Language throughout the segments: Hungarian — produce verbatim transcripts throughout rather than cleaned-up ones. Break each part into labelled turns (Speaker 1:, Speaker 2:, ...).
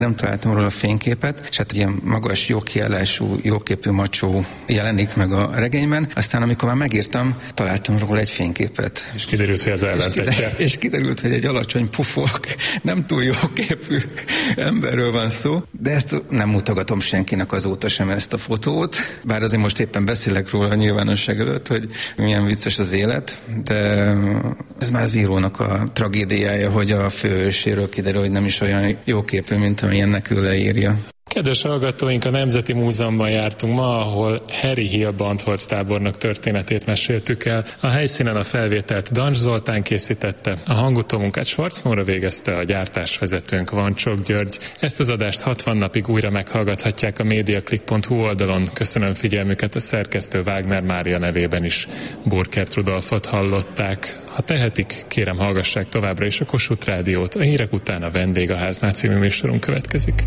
Speaker 1: Nem találtam róla a fényképet, és hát ilyen magas, jó kiállású, jóképű macsó jelenik meg a regényben. Aztán amikor már megírtam, találtam róla egy fényképet.
Speaker 2: És kiderült, hogy az ellentetje.
Speaker 1: És kiderült, hogy egy alacsony pufok, nem túl jóképű emberről van szó, de ezt nem mutogatom senkinek azóta sem, ezt a fotót. Bár azért most éppen beszélek róla a nyilvánosság előtt, hogy milyen vicces az élet, de ez már az írónak a tragédiája, hogy a főhőséről kiderül, hogy nem is olyan jóképű, mint amilyennek ő leírja.
Speaker 2: Kedves hallgatóink, a Nemzeti Múzeumban jártunk ma, ahol Harry Hill Bandholz tábornok történetét meséltük el. A helyszínen a felvételt Dancs Zoltán készítette, a hangutómunkát Schwarz Nóra végezte, a gyártásvezetőnk Vancsok György. Ezt az adást hatvan napig újra meghallgathatják a mediaclick pont hu oldalon. Köszönöm figyelmüket, a szerkesztő Wagner Mária nevében is Burkert Rudolfot hallották. Ha tehetik, kérem hallgassák továbbra is a Kossuth Rádiót, a hírek után a Vendégháznál című műsorunk következik.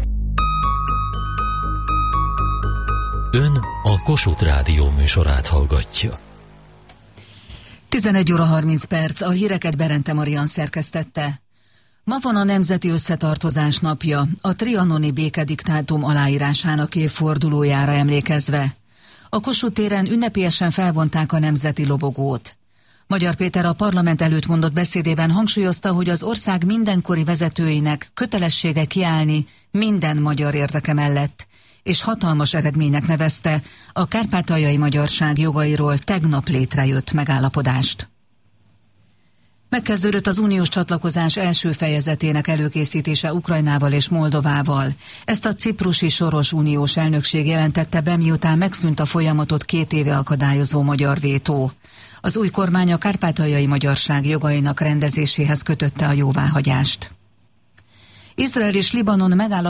Speaker 3: Ön a Kossuth Rádió műsorát hallgatja.
Speaker 4: tizenegy óra harminc perc, a híreket Berente Marian szerkesztette. Ma van a Nemzeti Összetartozás napja, a trianoni békediktátum aláírásának évfordulójára emlékezve. A Kossuth téren ünnepélyesen felvonták a nemzeti lobogót. Magyar Péter a parlament előtt mondott beszédében hangsúlyozta, hogy az ország mindenkori vezetőinek kötelessége kiállni minden magyar érdeke mellett, és hatalmas eredménynek nevezte a kárpátaljai magyarság jogairól tegnap létrejött megállapodást. Megkezdődött az uniós csatlakozás első fejezetének előkészítése Ukrajnával és Moldovával. Ezt a ciprusi soros uniós elnökség jelentette be, miután megszűnt a folyamatot két éve akadályozó magyar vétó. Az új kormány a kárpátaljai magyarság jogainak rendezéséhez kötötte a jóváhagyást. Izrael és Libanon megállapodott